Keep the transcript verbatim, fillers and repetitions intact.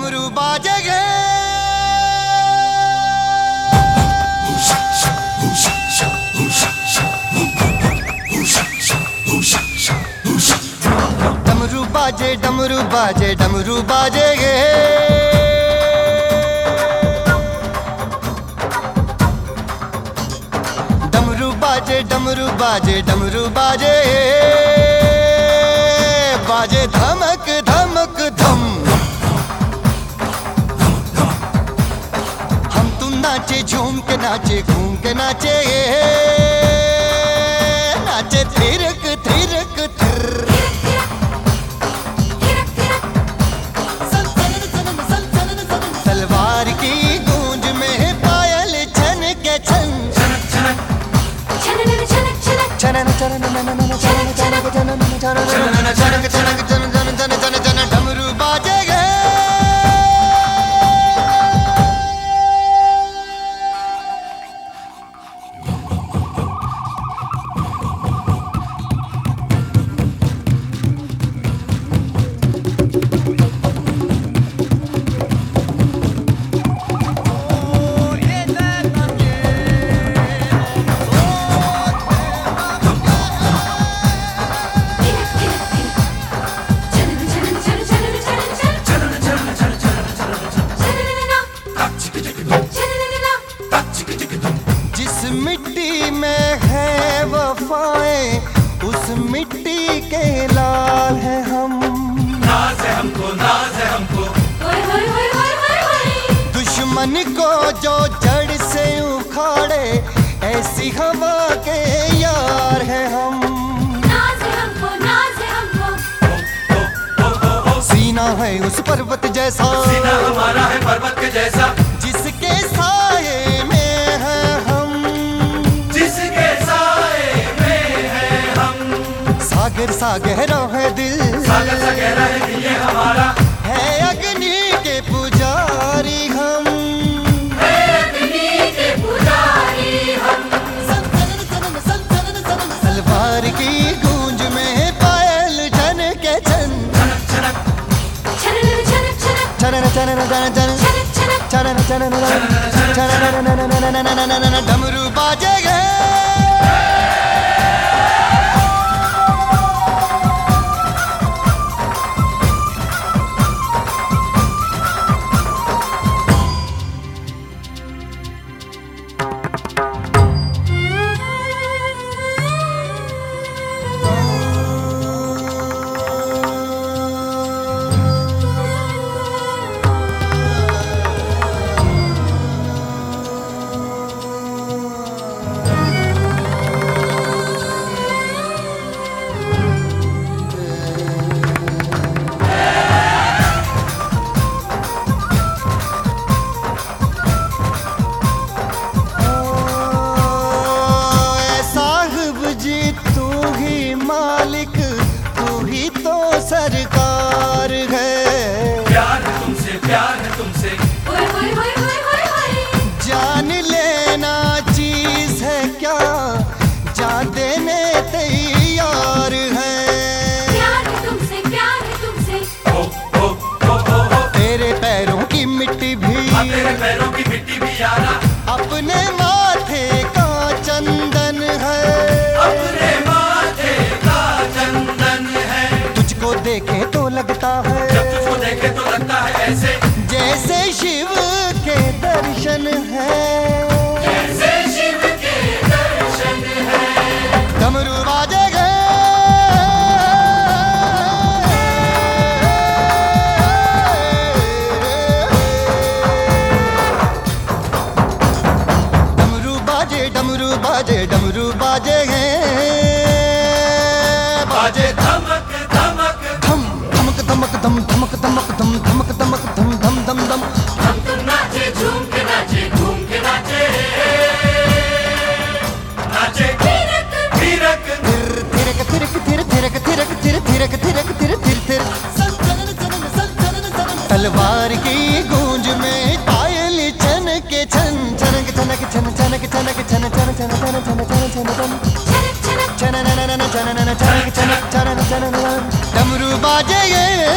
डमरू बाजेगे। डमरू बाजे डमरू बाजे डमरू बाजेगे। डमरू बाजे डमरू बाजे डमरू बाजे बाजे धमक धमक धम। हम तुम नाचे झूम के नाचे घूम के नाचे नाचे थिरक थिरक थिर। तलवार की गूंज में पायल छन के छन छनन छनन छनन डमरू बाजेगे। जिस मिट्टी में है वफाएं उस मिट्टी के लाल हैं हम। नाज है हमको नाज है हमको दुश्मन को जो जड़ से उखाड़े ऐसी हवा के यार हैं हम। नाज है हमको नाज है हमको सीना है उस पर्वत जैसा, सीना हमारा है पर्वत के जैसा, जिसके साए में है हम। जिसके साए में है हम। सागर सा गहरा है दिल, सागर सा गहरा है दिल ये हमारा, है अग्नि के पुजारी हम। है अग्नि के पुजारी हम। तलवार की गूंज में पायल छन के छन छनक छनन छनन छनन छनन छनन छनन छनन छनन छनन छनन डमरू बाजेगे। मालिक तू ही तो सरकार है। प्यार है तुमसे प्यार है तुमसे, ओए ओए ओए ओए ओए ओए। जान लेना चीज है क्या, जान देने तैयार है। प्यार है तुमसे प्यार है तुमसे, ओ ओ ओ ओ ओ। तेरे पैरों की मिट्टी भी, हाँ, तेरे पैरों की मिट्टी भी यारा, अपने माथे का चंदन है। अपने माथे का चंदन है। तुझको देखे तो लगता है, जब तुझको देखे तो लगता है ऐसे जैसे शिव के दर्शन है। जैसे शिव के दर्शन है। डमरू बाजेगे। डमरू बाजे डमरू बाजे डमरू बाजेगे। बाजे धमक धमक धम धमक धमक धम धमक धमक धम धमक धमक धम धम धम धम। हम तुम नाचे झूम के नाचे घूम के नाचे नाचे थिरक थिरक थिर थिरक थिरक थिर थिरक थिरक थिर थिरक थिरक थिर थिर थिर। तलवार की गूंज में पायल छन के छन छनक छनक छन छनक छनक छन छन छन छन छन छन छन छन छनक छनक छन छन छन छन छन छन छन छन। डमरू बाजेगे।